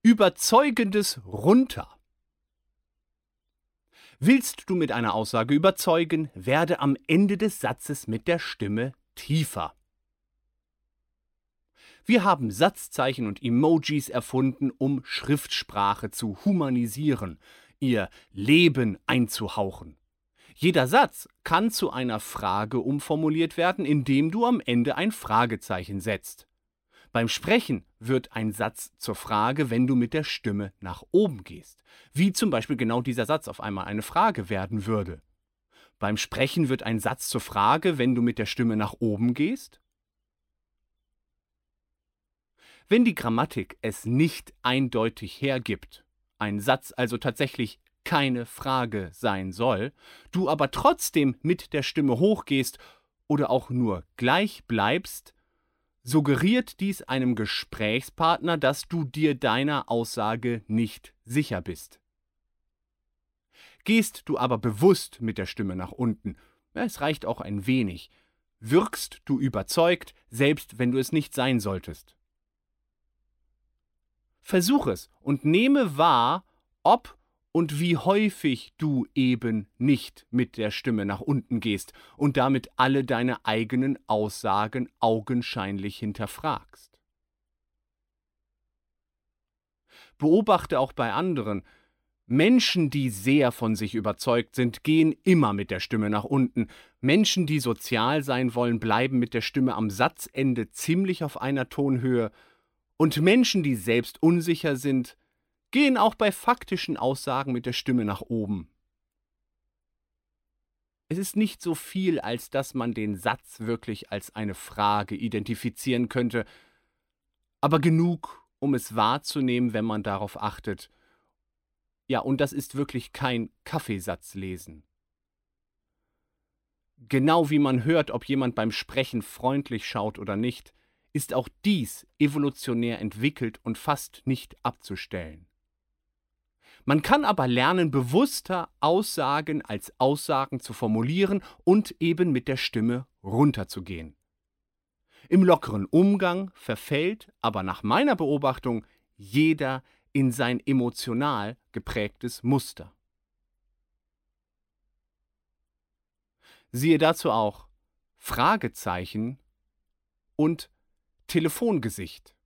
Überzeugendes runter. Willst du mit einer Aussage überzeugen, werde am Ende des Satzes mit der Stimme tiefer. Wir haben Satzzeichen und Emojis erfunden, um Schriftsprache zu humanisieren, ihr Leben einzuhauchen. Jeder Satz kann zu einer Frage umformuliert werden, indem du am Ende ein Fragezeichen setzt. Beim Sprechen wird ein Satz zur Frage, wenn du mit der Stimme nach oben gehst. Wie zum Beispiel genau dieser Satz auf einmal eine Frage werden würde. Beim Sprechen wird ein Satz zur Frage, wenn du mit der Stimme nach oben gehst. Wenn die Grammatik es nicht eindeutig hergibt, ein Satz also tatsächlich keine Frage sein soll, du aber trotzdem mit der Stimme hochgehst oder auch nur gleich bleibst, suggeriert dies einem Gesprächspartner, dass du dir deiner Aussage nicht sicher bist. Gehst du aber bewusst mit der Stimme nach unten, es reicht auch ein wenig, wirkst du überzeugt, selbst wenn du es nicht sein solltest. Versuch es und nehme wahr, ob und wie häufig du eben nicht mit der Stimme nach unten gehst und damit alle deine eigenen Aussagen augenscheinlich hinterfragst. Beobachte auch bei anderen. Menschen, die sehr von sich überzeugt sind, gehen immer mit der Stimme nach unten. Menschen, die sozial sein wollen, bleiben mit der Stimme am Satzende ziemlich auf einer Tonhöhe. Und Menschen, die selbst unsicher sind, gehen auch bei faktischen Aussagen mit der Stimme nach oben. Es ist nicht so viel, als dass man den Satz wirklich als eine Frage identifizieren könnte, aber genug, um es wahrzunehmen, wenn man darauf achtet. Ja, und das ist wirklich kein Kaffeesatzlesen. Genau wie man hört, ob jemand beim Sprechen freundlich schaut oder nicht, ist auch dies evolutionär entwickelt und fast nicht abzustellen. Man kann aber lernen, bewusster Aussagen als Aussagen zu formulieren und eben mit der Stimme runterzugehen. Im lockeren Umgang verfällt aber nach meiner Beobachtung jeder in sein emotional geprägtes Muster. Siehe dazu auch Fragezeichen und Telefongesicht.